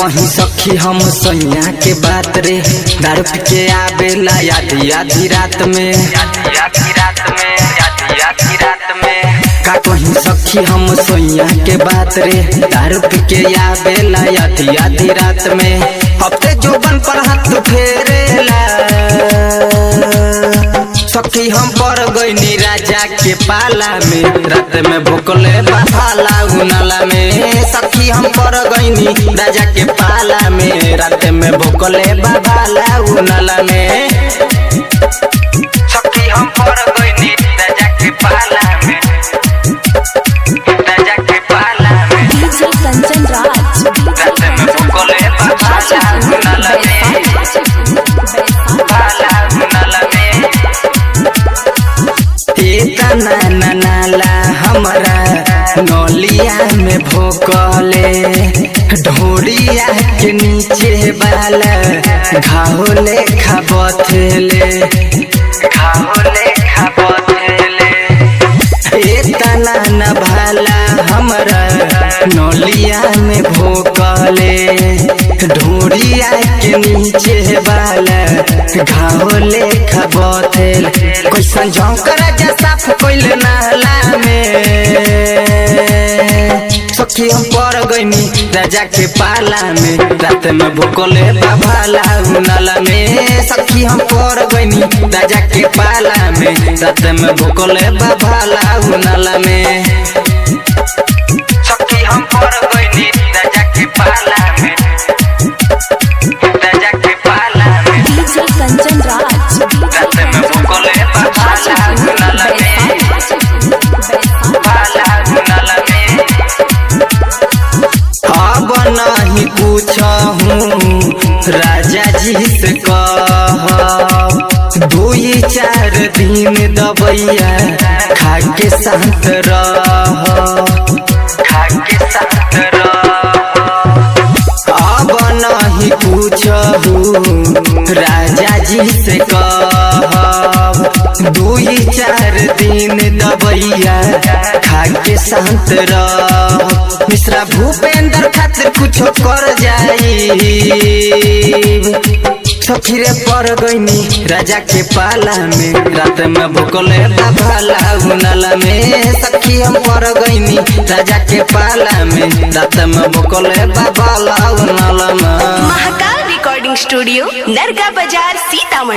कहीं सखी हम सैया के बात रे, दारू पी के आवेला आधी आधी रात में, का कहीं सखी हम सैया के बात रे, दारू पी के आवेला आधी आधी रात में। हफ्ते जोबन पर हाथ फेरेला, सखी हम पड़ गईनी राजा के पाला में, रात में भूकले भाला उनाला में। सखी हम पड़ गईनी राजा के पाला में, रात में भूकले भाला उनाला में। सखी हम पड़ गईनी राजा के पाला में, राजा के पाला में। डीजे कंचन राज, रात में भूकले भाला उनाला में, भाला उनाला में। तना नाला हमारा नौलिया में भोकले, ढोरिया के नीचे वाला घावले खाबथेले, घावले खाबथेले। तना न भाला हमारा नौलिया में भोकले, ढोरिया के नीचे वाला घावले खाबथेले। कैसन झोंकरा जा साफ कोइल नाला में, सखी हम पड़ गईनी राजा के पाला में, रात में भूकले भाला उनाला में। सखी हम पड़ गईनी राजा के पाला में, रात में भूकले भाला उनाला में। सखी हम पड़ गईनी राजा के पाला में, राजा के पाला में। डीजे कंचन राज, रात में भूकले भाला उनाला में, भाला उनाला में। अब नहीं पूछहूँ राजा जी से कहब, 2-4 दिन दबैया खा के शांत रह, खा के शांत रह। अब नहीं पूछहूँ राजा जी से कहब, 2-4 दिन दबैया खा के शांत रह। मिश्रा भूपेंद्र खातिर कुछो कर जाई, सखी रे पड़ गईनी राजा के पाला में, रात में भूकले भाला उनाला में। सखी हम पड़ गईनी राजा के पाला में, रात में भूकले भाला उनाला में। महाकाल रिकॉर्डिंग स्टूडियो, नरगा बाजार, सीतामढ़ी।